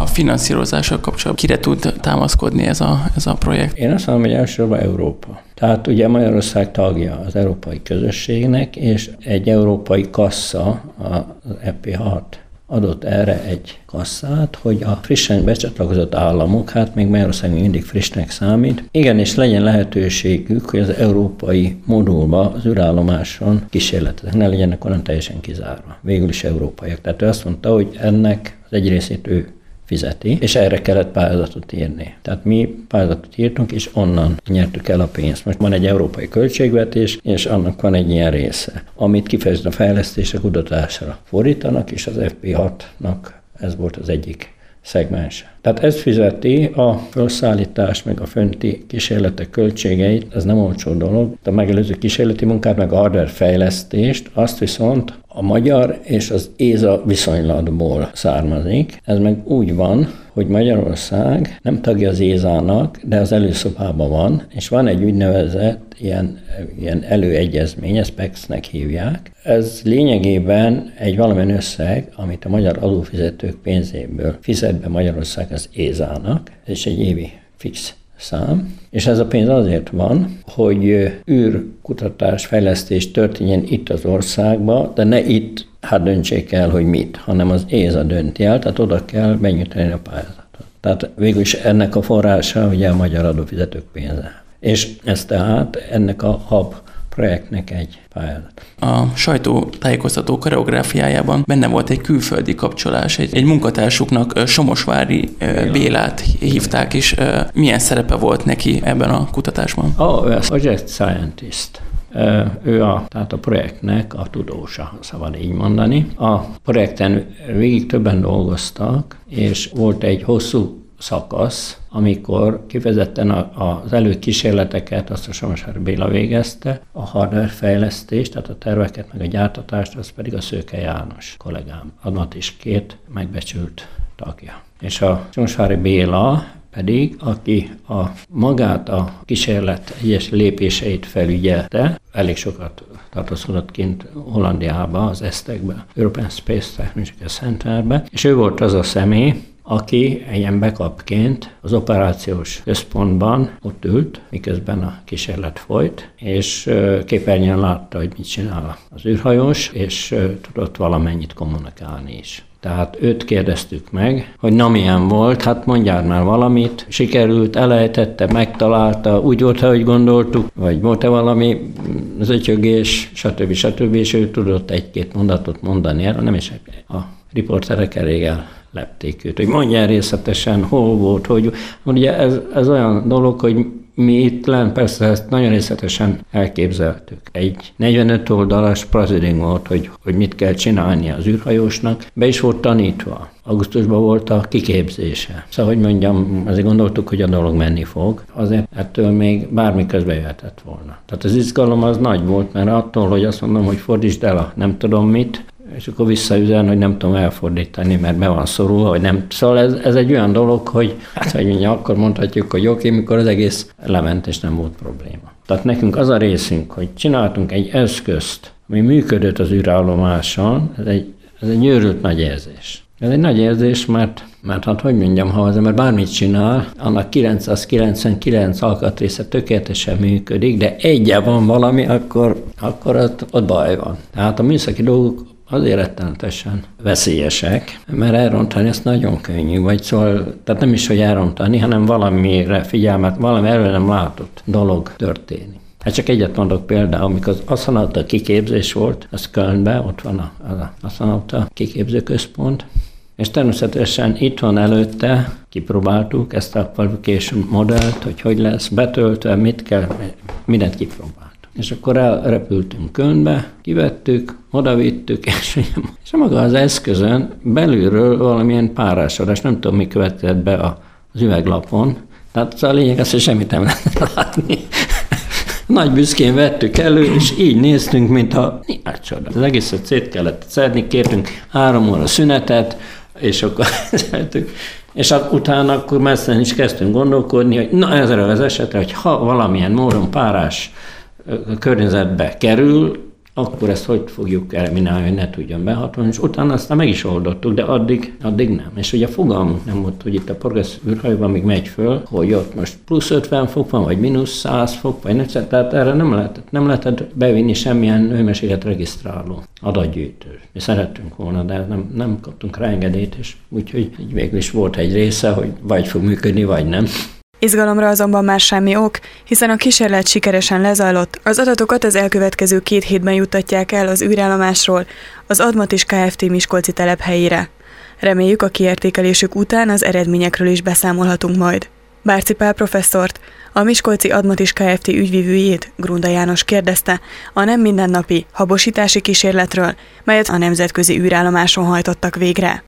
A finanszírozással kapcsolatban kire tud támaszkodni ez a projekt? Én azt mondom, hogy elsősorban Európa. Tehát ugye Magyarország tagja az európai közösségnek, és egy európai kassa, az EP6 adott erre egy kasszát, hogy a frissen becsatlakozott államok, hát még Magyarország még mindig frissnek számít, igenis legyen lehetőségük, hogy az európai modulba, az űrállomáson kísérletek ne legyenek onnan teljesen kizárva. Végül is európaiak. Tehát ő azt mondta, hogy ennek az egy részét ő fizeti, és erre kellett pályázatot írni. Tehát mi pályázatot írtunk, és onnan nyertük el a pénzt. Most van egy európai költségvetés, és annak van egy ilyen része, amit kifejezetten a fejlesztésre, kutatásra fordítanak, és az FP6-nak ez volt az egyik szegmens. Tehát ez fizeti a felszállítás, meg a fönti kísérletek költségeit, ez nem olcsó dolog. A megelőző kísérleti munkát, meg a hardware fejlesztést, azt viszont a magyar és az ÉSA viszonylatból származik. Ez meg úgy van, hogy Magyarország nem tagja az ÉSA-nak, de az előszobában van, és van egy úgynevezett ilyen előegyezmény, ezt PEX-nek hívják. Ez lényegében egy valamilyen összeg, amit a magyar adófizetők pénzéből fizet be Magyarország az ÉSA-nak, és egy évi fix szám, és ez a pénz azért van, hogy űrkutatás, fejlesztés történjen itt az országban, de ne itt döntsék el, hogy mit, hanem az ÉSA dönti el, tehát oda kell benyújtani a pályázatot. Tehát végül is ennek a forrása ugye a magyar adófizetők pénze. És ez tehát ennek a HAB projektnek egy pályázat. A sajtótájékoztató koreográfiájában benne volt egy külföldi kapcsolás. Egy munkatársuknak, Somosvári Bélát hívták, és milyen szerepe volt neki ebben a kutatásban? Ő a project scientist. Ő tehát a projektnek a tudósa, szabad így mondani. A projekten végig többen dolgoztak, és volt egy hosszú szakasz, amikor kifejezetten az előkísérleteket azt a Somosvári Béla végezte, a hardware fejlesztést, tehát a terveket, meg a gyártatást, az pedig a Szőke János kollégám, annak is két megbecsült tagja. És a Somosvári Béla pedig, aki magát a kísérlet egyes lépéseit felügyelte, elég sokat tartózkodott kint Hollandiába, az ESTEC-be, European Space Technological Centerbe, és ő volt az a személy, aki ilyen backupként az operációs központban ott ült, miközben a kísérlet folyt, és képernyőn látta, hogy mit csinál az űrhajós, és tudott valamennyit kommunikálni is. Tehát őt kérdeztük meg, hogy na milyen volt, hát mondjál már valamit, sikerült, elejtette, megtalálta, úgy volt, ahogy gondoltuk, vagy volt-e valami zötyögés, stb. És ő tudott egy-két mondatot mondani erről, nem is a riporterek elég lepték őt, hogy mondjál részletesen, hol volt, hogy... Ugye ez olyan dolog, hogy mi itt lent persze ezt nagyon részletesen elképzeltük. Egy 45 oldalas proceeding volt, hogy mit kell csinálni az űrhajósnak, be is volt tanítva. Augusztusban volt a kiképzése. Szóval, hogy mondjam, azért gondoltuk, hogy a dolog menni fog, azért ettől még bármi közbe jöhetett volna. Tehát az izgalom az nagy volt, mert attól, hogy azt mondom, hogy fordítsd el a nem tudom mit, és akkor visszaüzen, hogy nem tudom elfordítani, mert be van szorulva, vagy nem. Szóval ez egy olyan dolog, hogy hogy mondja, akkor mondhatjuk, hogy oké, mikor az egész lement, és nem volt probléma. Tehát nekünk az a részünk, hogy csináltunk egy eszközt, ami működött az űrállomáson, ez egy őrült nagy érzés. Ez egy nagy érzés, mert hát hogy mondjam, ha az ember bármit csinál, annak 999 alkatrésze tökéletesen működik, de egyen van valami, akkor ott baj van. Tehát a műszaki dolgok azért rettenetesen veszélyesek, mert elrontani ezt nagyon könnyű, vagy szóval, tehát nem is, hogy elrontani, hanem valamire figyelmet, valami előre nem látott dolog történik. Hát csak egyet mondok például, amikor az asztronauta kiképzés volt, az Kölnben, ott van az asztronauta kiképzőközpont, és természetesen itthon előtte kipróbáltuk ezt a qualification modellt, hogy lesz betöltve, mit kell, mindent kipróbáltuk. És akkor elrepültünk Kölnbe, kivettük, odavittük, és maga az eszközön belülről valamilyen párásodás, nem tudom, mi következett be az üveglapon, tehát a lényeg az, hogy semmit nem lehet látni. Nagy büszkén vettük elő, és így néztünk, mintha nincs csoda. Az egészet szét kellett szedni, kértünk 3 óra szünetet, és akkor szerettük. És utána akkor messzen is kezdtünk gondolkodni, hogy na ezzel az esetre, hogy ha valamilyen módon párás környezetbe kerül, akkor ezt hogy fogjuk eliminálni, hogy ne tudjon behatolni, és utána aztán meg is oldottuk, de addig nem. És ugye fogalmunk nem volt, hogy itt a Progress űrhajóban még megy föl, hogy ott most plusz 50 fok van, vagy mínusz 100 fok, vagy nem, tehát erre nem lehetett bevinni semmilyen hőmérséklet regisztráló adatgyűjtő. Mi szerettünk volna, de nem kaptunk rá engedélyt, és úgyhogy végül is volt egy része, hogy vagy fog működni, vagy nem. Izgalomra azonban már semmi ok, hiszen a kísérlet sikeresen lezajlott, az adatokat az elkövetkező 2 hétben juttatják el az űrállomásról az Admatis Kft. Miskolci telephelyére. Reméljük, a kiértékelésük után az eredményekről is beszámolhatunk majd. Bárczy Pál professzort, a Miskolci Admatis Kft. Ügyvivőjét, Grunda János kérdezte a nem mindennapi habosítási kísérletről, melyet a nemzetközi űrállomáson hajtottak végre.